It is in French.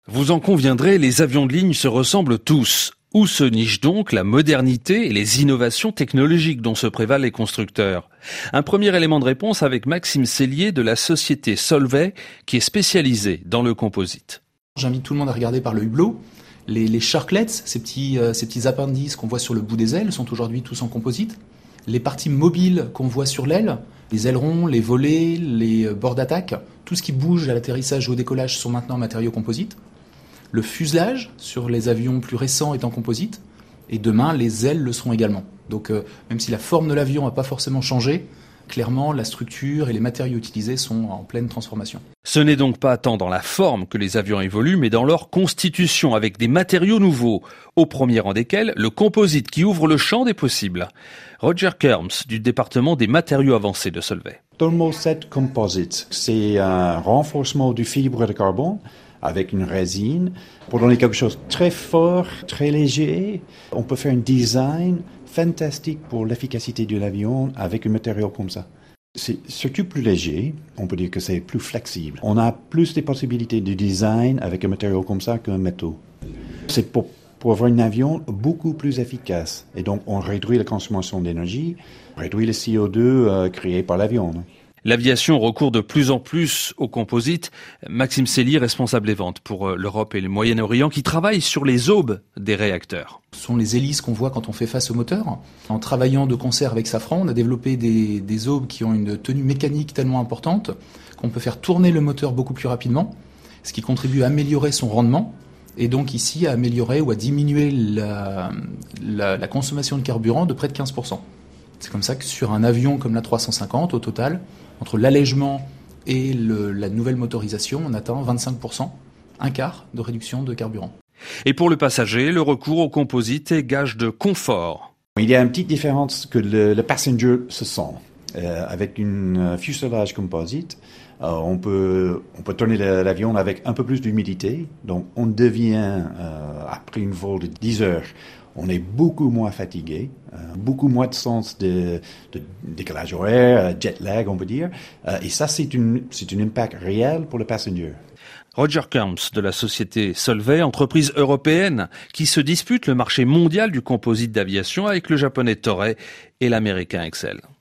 Vous en conviendrez, les avions de ligne se ressemblent tous. Où se niche donc la modernité et les innovations technologiques dont se prévalent les constructeurs? Un premier élément de réponse avec Maxime Sellier de la société Solvay, qui est spécialisée dans le composite. J'invite tout le monde à regarder par le hublot. Les sharklets, ces petits appendices qu'on voit sur le bout des ailes, sont aujourd'hui tous en composite. Les parties mobiles qu'on voit sur l'aile, les ailerons, les volets, les bords d'attaque, tout ce qui bouge à l'atterrissage ou au décollage sont maintenant en matériaux composites. Le fuselage sur les avions plus récents est en composite, et demain les ailes le seront également. Donc même si la forme de l'avion n'a pas forcément changé, clairement la structure et les matériaux utilisés sont en pleine transformation. Ce n'est donc pas tant dans la forme que les avions évoluent, mais dans leur constitution avec des matériaux nouveaux, au premier rang desquels le composite qui ouvre le champ des possibles. Roger Kerms du département des matériaux avancés de Solvay. Thermoset Composite, c'est un renforcement du fibre de carbone avec une résine pour donner quelque chose de très fort, très léger. On peut faire un design fantastique pour l'efficacité de l'avion avec un matériau comme ça. C'est surtout plus léger, on peut dire que c'est plus flexible. On a plus de possibilités de design avec un matériau comme ça qu'un métaux. C'est pour avoir un avion beaucoup plus efficace. Et donc on réduit la consommation d'énergie, réduit le CO2 créé par l'avion. L'aviation recourt de plus en plus au composite. Maxime Sellier, responsable des ventes pour l'Europe et le Moyen-Orient, qui travaille sur les aubes des réacteurs. Ce sont les hélices qu'on voit quand on fait face au moteur. En travaillant de concert avec Safran, on a développé des aubes qui ont une tenue mécanique tellement importante qu'on peut faire tourner le moteur beaucoup plus rapidement, ce qui contribue à améliorer son rendement et donc ici à améliorer ou à diminuer la consommation de carburant de près de 15%. C'est comme ça que sur un avion comme l'A350, au total, entre l'allègement et la nouvelle motorisation, on atteint 25%, un quart de réduction de carburant. Et pour le passager, le recours au composite est gage de confort. Il y a une petite différence que le passenger se sent. Avec une fuselage composite, on peut tourner l'avion avec un peu plus d'humidité. Donc on devient, après une vol de 10 heures, on est beaucoup moins fatigué, beaucoup moins de sens de décalage horaire, jet lag, on peut dire. Et ça, c'est un impact réel pour le passager. Roger Kerms de la société Solvay, entreprise européenne qui se dispute le marché mondial du composite d'aviation avec le japonais Toray et l'américain Excel.